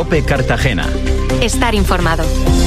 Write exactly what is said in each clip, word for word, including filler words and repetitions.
COPE Cartagena. Estar informado.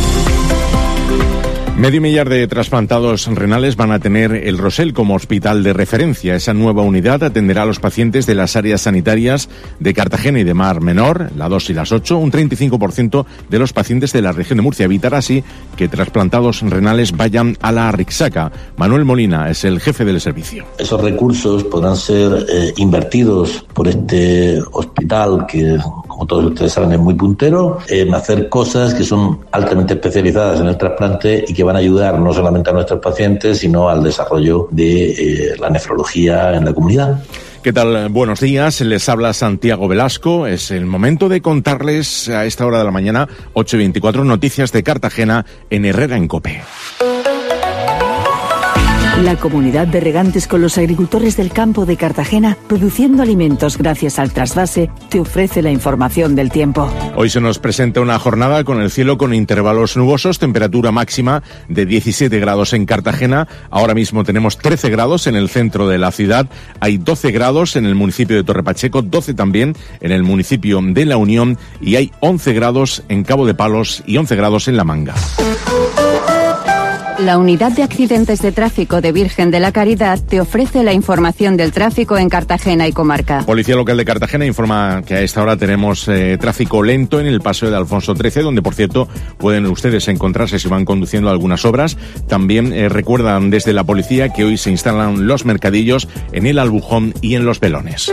Medio millar de trasplantados renales van a tener el Rosell como hospital de referencia. Esa nueva unidad atenderá a los pacientes de las áreas sanitarias de Cartagena y de Mar Menor, la dos y las ocho. Un treinta y cinco por ciento de los pacientes de la región de Murcia. Evitará así que trasplantados renales vayan a la Rixaca. Manuel Molina es el jefe del servicio. Esos recursos podrán ser eh, invertidos por este hospital que, como todos ustedes saben, es muy puntero, en hacer cosas que son altamente especializadas en el trasplante y que van a ayudar no solamente a nuestros pacientes, sino al desarrollo de eh, la nefrología en la comunidad. ¿Qué tal? Buenos días, les habla Santiago Velasco. Es el momento de contarles a esta hora de la mañana, ocho y veinticuatro, noticias de Cartagena en Herrera en COPE. La comunidad de regantes con los agricultores del campo de Cartagena, produciendo alimentos gracias al trasvase, te ofrece la información del tiempo. Hoy se nos presenta una jornada con el cielo con intervalos nubosos, temperatura máxima de diecisiete grados en Cartagena. Ahora mismo tenemos trece grados en el centro de la ciudad, hay doce grados en el municipio de Torrepacheco, doce también en el municipio de La Unión y hay once grados en Cabo de Palos y once grados en La Manga. La Unidad de Accidentes de Tráfico de Virgen de la Caridad te ofrece la información del tráfico en Cartagena y comarca. Policía Local de Cartagena informa que a esta hora tenemos eh, tráfico lento en el paso de Alfonso trece, donde, por cierto, pueden ustedes encontrarse si van conduciendo algunas obras. También eh, recuerdan desde la policía que hoy se instalan los mercadillos en el Albujón y en Los Pelones.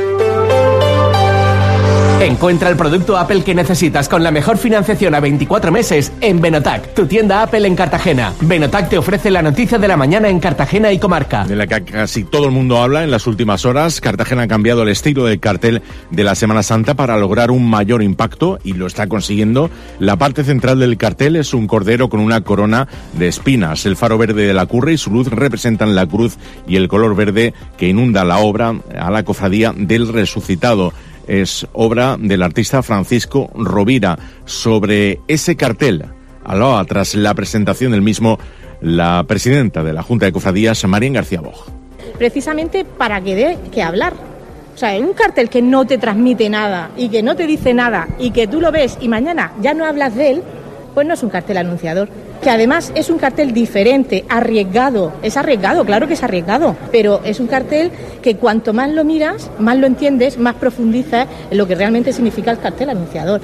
Encuentra el producto Apple que necesitas con la mejor financiación a veinticuatro meses en Benotac, tu tienda Apple en Cartagena. Benotac te ofrece la noticia de la mañana en Cartagena y comarca. De la que casi todo el mundo habla en las últimas horas, Cartagena ha cambiado el estilo del cartel de la Semana Santa para lograr un mayor impacto y lo está consiguiendo. La parte central del cartel es un cordero con una corona de espinas. El faro verde de la curra y su luz representan la cruz y el color verde que inunda la obra a la cofradía del Resucitado. Es obra del artista Francisco Rovira. Sobre ese cartel, hablaba tras la presentación del mismo la presidenta de la Junta de Cofradías, María García Boj. Precisamente para que dé que hablar. O sea, en un cartel que no te transmite nada y que no te dice nada y que tú lo ves y mañana ya no hablas de él, pues no es un cartel anunciador. Que además es un cartel diferente, arriesgado. Es arriesgado, claro que es arriesgado, pero es un cartel que cuanto más lo miras, más lo entiendes, más profundizas en lo que realmente significa el cartel anunciador.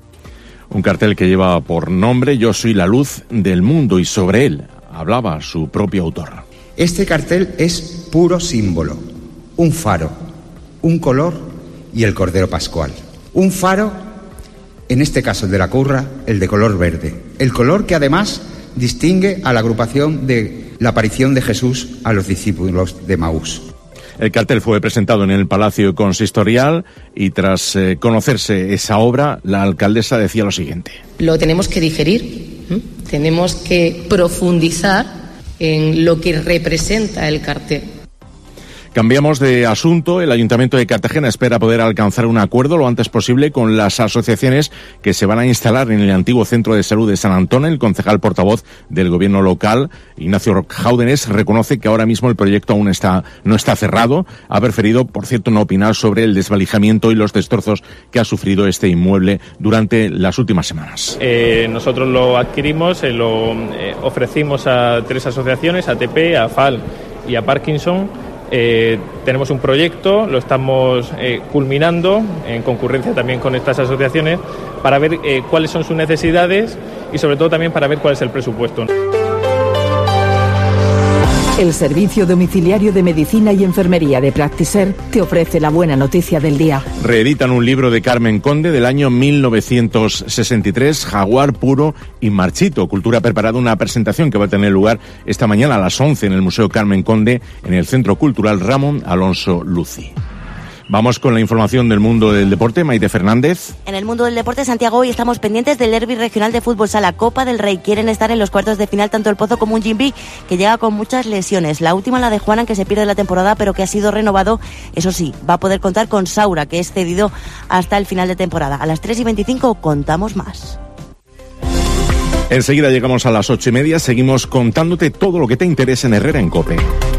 Un cartel que lleva por nombre Yo soy la luz del mundo y sobre él hablaba su propio autor. Este cartel es puro símbolo, un faro, un color y el Cordero Pascual. Un faro, en este caso el de la curra, el de color verde. El color que además distingue a la agrupación de la aparición de Jesús a los discípulos de Maús. El cartel fue presentado en el Palacio Consistorial y tras eh, conocerse esa obra, la alcaldesa decía lo siguiente. Lo tenemos que digerir, ¿eh? Tenemos que profundizar en lo que representa el cartel. Cambiamos de asunto. El Ayuntamiento de Cartagena espera poder alcanzar un acuerdo lo antes posible con las asociaciones que se van a instalar en el antiguo Centro de Salud de San Antón. El concejal portavoz del Gobierno local, Ignacio Jáudenes, reconoce que ahora mismo el proyecto aún está no está cerrado. Ha preferido, por cierto, no opinar sobre el desvalijamiento y los destrozos que ha sufrido este inmueble durante las últimas semanas. Eh, nosotros lo adquirimos, eh, lo eh, ofrecimos a tres asociaciones, a A T P, a F A L y a Parkinson. Eh, tenemos un proyecto, lo estamos eh, culminando en concurrencia también con estas asociaciones para ver eh, cuáles son sus necesidades y sobre todo también para ver cuál es el presupuesto. El Servicio Domiciliario de Medicina y Enfermería de Practiser te ofrece la buena noticia del día. Reeditan un libro de Carmen Conde del año mil novecientos sesenta y tres, Jaguar puro y marchito. Cultura ha preparado una presentación que va a tener lugar esta mañana a las once en el Museo Carmen Conde, en el Centro Cultural Ramón Alonso Luci. Vamos con la información del mundo del deporte. Maite Fernández. En el mundo del deporte, Santiago, hoy estamos pendientes del derbi regional de fútbol sala Copa del Rey. Quieren estar en los cuartos de final tanto el Pozo como un Jimbi, que llega con muchas lesiones. La última, la de Juanan, que se pierde la temporada, pero que ha sido renovado. Eso sí, va a poder contar con Saura, que es cedido hasta el final de temporada. A las tres y veinticinco contamos más. Enseguida llegamos a las ocho y media. Seguimos contándote todo lo que te interesa en Herrera en COPE.